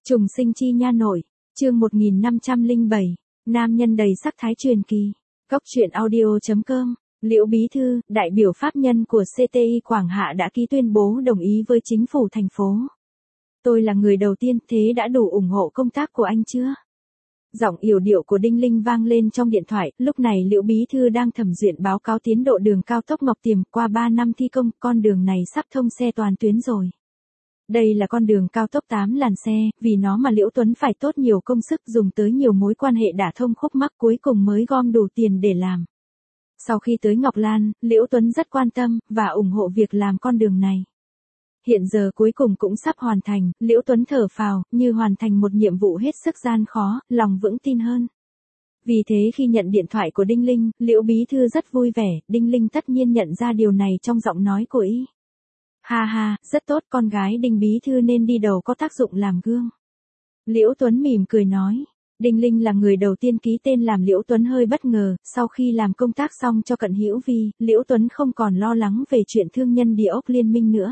Trùng sinh chi nha nội, chương 1507, nam nhân đầy sắc thái truyền kỳ. Góc truyện audio.com, Liễu Bí Thư, đại biểu pháp nhân của CTI Quảng Hạ đã ký tuyên bố đồng ý với chính phủ thành phố. Tôi là người đầu tiên, thế đã đủ ủng hộ công tác của anh chưa? Giọng yểu điệu của Đinh Linh vang lên trong điện thoại, lúc này Liễu Bí Thư đang thẩm duyệt báo cáo tiến độ đường cao tốc Ngọc Tiềm, qua 3 năm thi công, con đường này sắp thông xe toàn tuyến rồi. Đây là con đường cao tốc 8 làn xe, vì nó mà Liễu Tuấn phải tốt nhiều công sức dùng tới nhiều mối quan hệ đả thông khúc mắc cuối cùng mới gom đủ tiền để làm. Sau khi tới Ngọc Lan, Liễu Tuấn rất quan tâm, và ủng hộ việc làm con đường này. Hiện giờ cuối cùng cũng sắp hoàn thành, Liễu Tuấn thở phào, như hoàn thành một nhiệm vụ hết sức gian khó, lòng vững tin hơn. Vì thế khi nhận điện thoại của Đinh Linh, Liễu Bí Thư rất vui vẻ, Đinh Linh tất nhiên nhận ra điều này trong giọng nói của y. Ha ha, rất tốt, con gái Đinh Bí Thư nên đi đầu có tác dụng làm gương. Liễu Tuấn mỉm cười nói. Đinh Linh là người đầu tiên ký tên làm Liễu Tuấn hơi bất ngờ, sau khi làm công tác xong cho Cận Hữu Vi, Liễu Tuấn không còn lo lắng về chuyện thương nhân địa ốc Liên Minh nữa.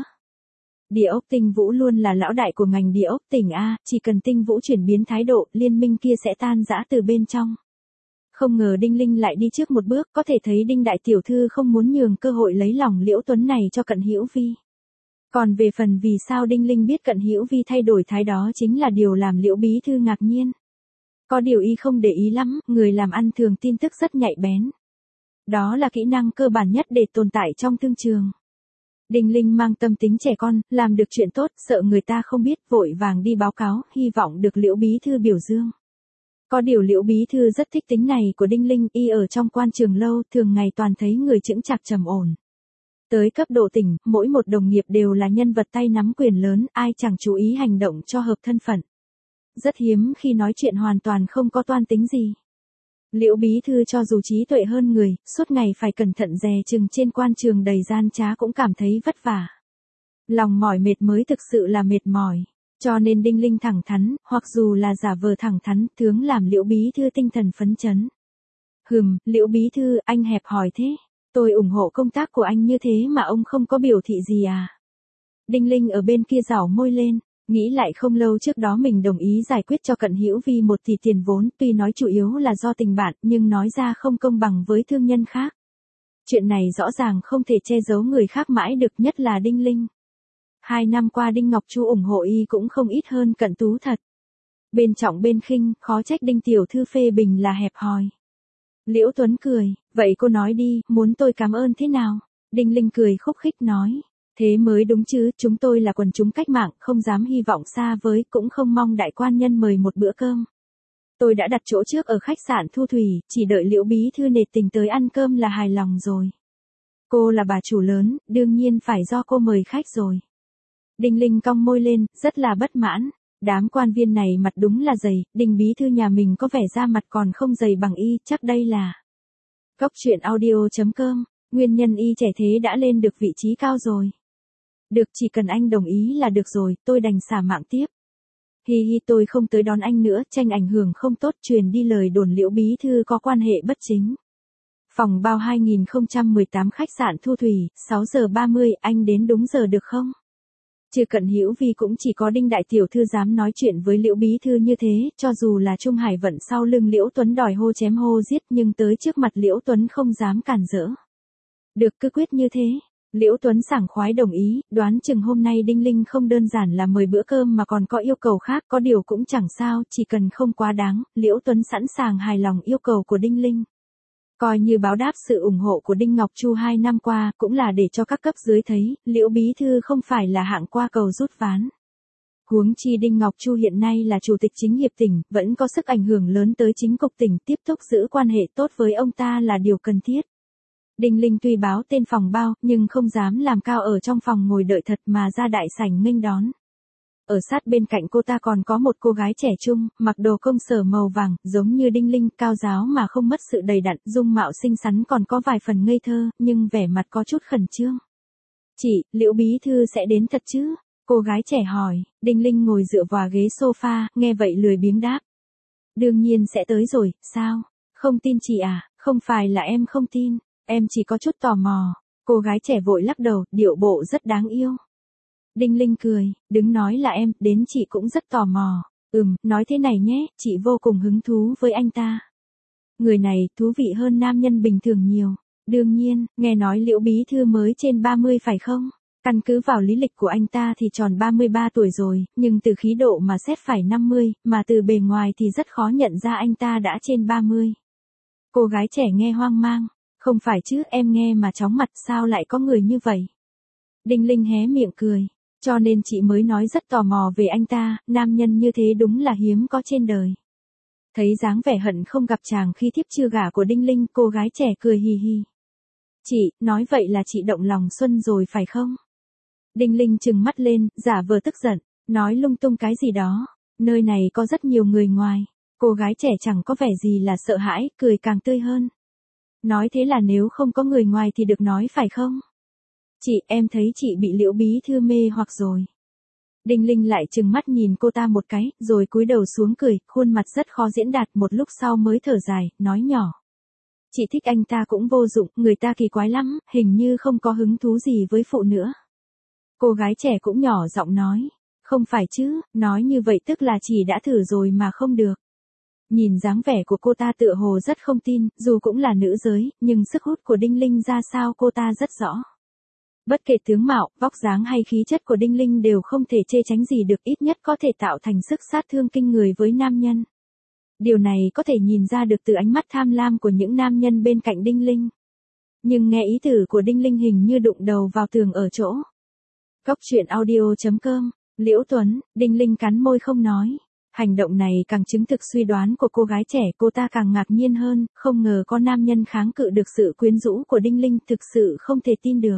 Địa ốc Tinh Vũ luôn là lão đại của ngành địa ốc tỉnh A, chỉ cần Tinh Vũ chuyển biến thái độ, Liên Minh kia sẽ tan rã từ bên trong. Không ngờ Đinh Linh lại đi trước một bước, có thể thấy Đinh đại tiểu thư không muốn nhường cơ hội lấy lòng Liễu Tuấn này cho Cận Hữu Vi. Còn về phần vì sao Đinh Linh biết Cận Hữu Vi thay đổi thái đó chính là điều làm Liễu Bí Thư ngạc nhiên. Có điều y không để ý lắm, người làm ăn thường tin tức rất nhạy bén. Đó là kỹ năng cơ bản nhất để tồn tại trong thương trường. Đinh Linh mang tâm tính trẻ con, làm được chuyện tốt, sợ người ta không biết, vội vàng đi báo cáo, hy vọng được Liễu Bí Thư biểu dương. Có điều Liễu Bí Thư rất thích tính này của Đinh Linh, y ở trong quan trường lâu, thường ngày toàn thấy người chững chạc trầm ổn. Tới cấp độ tỉnh, mỗi một đồng nghiệp đều là nhân vật tay nắm quyền lớn, ai chẳng chú ý hành động cho hợp thân phận. Rất hiếm khi nói chuyện hoàn toàn không có toan tính gì. Liễu Bí Thư cho dù trí tuệ hơn người, suốt ngày phải cẩn thận dè chừng trên quan trường đầy gian trá cũng cảm thấy vất vả. Lòng mỏi mệt mới thực sự là mệt mỏi. Cho nên Đinh Linh thẳng thắn, hoặc dù là giả vờ thẳng thắn, tướng làm Liễu Bí Thư tinh thần phấn chấn. Liễu Bí Thư, anh hẹp hòi thế. Tôi ủng hộ công tác của anh như thế mà ông không có biểu thị gì à? Đinh Linh ở bên kia giảo môi lên. Nghĩ lại không lâu trước đó mình đồng ý giải quyết cho Cận Hữu Vi 1 tỷ tiền vốn, tuy nói chủ yếu là do tình bạn, nhưng nói ra không công bằng với thương nhân khác. Chuyện này rõ ràng không thể che giấu người khác mãi được, nhất là Đinh Linh. 2 năm qua Đinh Ngọc Chu ủng hộ y cũng không ít hơn Cận Tú thật. Bên trọng bên khinh, khó trách Đinh tiểu thư phê bình là hẹp hòi. Liễu Tuấn cười, vậy cô nói đi, muốn tôi cảm ơn thế nào? Đinh Linh cười khúc khích nói. Thế mới đúng chứ, chúng tôi là quần chúng cách mạng, không dám hy vọng xa với, cũng không mong đại quan nhân mời một bữa cơm. Tôi đã đặt chỗ trước ở khách sạn Thu Thủy, chỉ đợi Liễu Bí Thư nể tình tới ăn cơm là hài lòng rồi. Cô là bà chủ lớn, đương nhiên phải do cô mời khách rồi. Đinh Linh cong môi lên, rất là bất mãn. Đám quan viên này mặt đúng là dày, Đinh Bí Thư nhà mình có vẻ ra mặt còn không dày bằng y, chắc đây là. Góc truyện audio.com, nguyên nhân y trẻ thế đã lên được vị trí cao rồi. Được, chỉ cần anh đồng ý là được rồi, tôi đành xả mạng tiếp. Hi hi, tôi không tới đón anh nữa, tranh ảnh hưởng không tốt, truyền đi lời đồn Liễu Bí Thư có quan hệ bất chính. Phòng bao 2018 khách sạn Thu Thủy, 6 giờ 30, anh đến đúng giờ được không? Trừ Cận Hữu Vi cũng chỉ có Đinh đại tiểu thư dám nói chuyện với Liễu Bí Thư như thế, cho dù là Trung Hải Vận sau lưng Liễu Tuấn đòi hô chém hô giết, nhưng tới trước mặt Liễu Tuấn không dám cản rỡ. Được, cứ quyết như thế. Liễu Tuấn sảng khoái đồng ý, đoán chừng hôm nay Đinh Linh không đơn giản là mời bữa cơm mà còn có yêu cầu khác, có điều cũng chẳng sao, chỉ cần không quá đáng, Liễu Tuấn sẵn sàng hài lòng yêu cầu của Đinh Linh. Coi như báo đáp sự ủng hộ của Đinh Ngọc Chu 2 năm qua, cũng là để cho các cấp dưới thấy, Liễu Bí Thư không phải là hạng qua cầu rút ván. Huống chi Đinh Ngọc Chu hiện nay là chủ tịch chính hiệp tỉnh, vẫn có sức ảnh hưởng lớn tới chính cục tỉnh, tiếp tục giữ quan hệ tốt với ông ta là điều cần thiết. Đinh Linh tuy báo tên phòng bao, nhưng không dám làm cao ở trong phòng ngồi đợi thật mà ra đại sảnh nghênh đón. Ở sát bên cạnh cô ta còn có một cô gái trẻ trung, mặc đồ công sở màu vàng, giống như Đinh Linh, cao giáo mà không mất sự đầy đặn, dung mạo xinh xắn còn có vài phần ngây thơ, nhưng vẻ mặt có chút khẩn trương. Chị, Liễu Bí Thư sẽ đến thật chứ? Cô gái trẻ hỏi. Đinh Linh ngồi dựa vào ghế sofa, nghe vậy lười biếng đáp. Đương nhiên sẽ tới rồi, sao? Không tin chị à? Không phải là em không tin. Em chỉ có chút tò mò. Cô gái trẻ vội lắc đầu, điệu bộ rất đáng yêu. Đinh Linh cười, đừng nói là em, đến chị cũng rất tò mò. Nói thế này nhé, chị vô cùng hứng thú với anh ta. Người này thú vị hơn nam nhân bình thường nhiều. Đương nhiên, nghe nói Liễu bí thư mới trên 30 phải không? Căn cứ vào lý lịch của anh ta thì tròn 33 tuổi rồi, nhưng từ khí độ mà xét phải 50, mà từ bề ngoài thì rất khó nhận ra anh ta đã trên 30. Cô gái trẻ nghe hoang mang. Không phải chứ, em nghe mà chóng mặt, sao lại có người như vậy? Đinh Linh hé miệng cười. Cho nên chị mới nói rất tò mò về anh ta, nam nhân như thế đúng là hiếm có trên đời. Thấy dáng vẻ hận không gặp chàng khi thiếp chưa gả của Đinh Linh, cô gái trẻ cười hì hì. Chị, nói vậy là chị động lòng Xuân rồi phải không? Đinh Linh trừng mắt lên, giả vờ tức giận, nói lung tung cái gì đó. Nơi này có rất nhiều người ngoài. Cô gái trẻ chẳng có vẻ gì là sợ hãi, cười càng tươi hơn. Nói thế là nếu không có người ngoài thì được nói phải không? Chị, em thấy chị bị Liễu bí thư mê hoặc rồi. Đinh Linh lại trừng mắt nhìn cô ta một cái, rồi cúi đầu xuống cười, khuôn mặt rất khó diễn đạt, một lúc sau mới thở dài, nói nhỏ. Chị thích anh ta cũng vô dụng, người ta kỳ quái lắm, hình như không có hứng thú gì với phụ nữa. Cô gái trẻ cũng nhỏ giọng nói. Không phải chứ, nói như vậy tức là chị đã thử rồi mà không được. Nhìn dáng vẻ của cô ta tựa hồ rất không tin, dù cũng là nữ giới, nhưng sức hút của Đinh Linh ra sao cô ta rất rõ. Bất kể tướng mạo, vóc dáng hay khí chất của Đinh Linh đều không thể chê tránh gì được, ít nhất có thể tạo thành sức sát thương kinh người với nam nhân. Điều này có thể nhìn ra được từ ánh mắt tham lam của những nam nhân bên cạnh Đinh Linh. Nhưng nghe ý tử của Đinh Linh hình như đụng đầu vào tường ở chỗ. Góc truyện audio.com, Liễu Tuấn, Đinh Linh cắn môi không nói. Hành động này càng chứng thực suy đoán của cô gái trẻ, cô ta càng ngạc nhiên hơn, không ngờ có nam nhân kháng cự được sự quyến rũ của Đinh Linh, thực sự không thể tin được.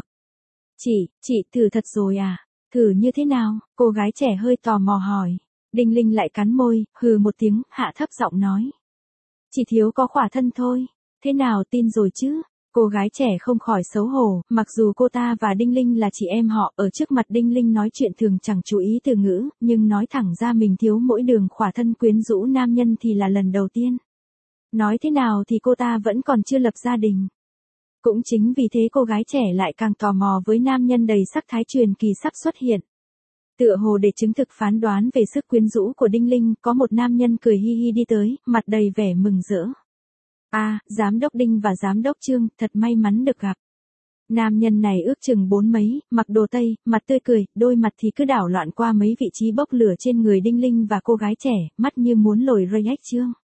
Chị thử thật rồi à? Thử như thế nào? Cô gái trẻ hơi tò mò hỏi. Đinh Linh lại cắn môi, hừ một tiếng, hạ thấp giọng nói. Chỉ thiếu có khỏa thân thôi. Thế nào, tin rồi chứ? Cô gái trẻ không khỏi xấu hổ, mặc dù cô ta và Đinh Linh là chị em họ, ở trước mặt Đinh Linh nói chuyện thường chẳng chú ý từ ngữ, nhưng nói thẳng ra mình thiếu mỗi đường khỏa thân quyến rũ nam nhân thì là lần đầu tiên. Nói thế nào thì cô ta vẫn còn chưa lập gia đình. Cũng chính vì thế cô gái trẻ lại càng tò mò với nam nhân đầy sắc thái truyền kỳ sắp xuất hiện. Tựa hồ để chứng thực phán đoán về sức quyến rũ của Đinh Linh, có một nam nhân cười hi hi đi tới, mặt đầy vẻ mừng rỡ. Giám đốc Đinh và giám đốc Trương, thật may mắn được gặp. Nam nhân này ước chừng 40 mấy, mặc đồ tây, mặt tươi cười, đôi mặt thì cứ đảo loạn qua mấy vị trí bốc lửa trên người Đinh Linh và cô gái trẻ, mắt như muốn lồi ray ếch Trương.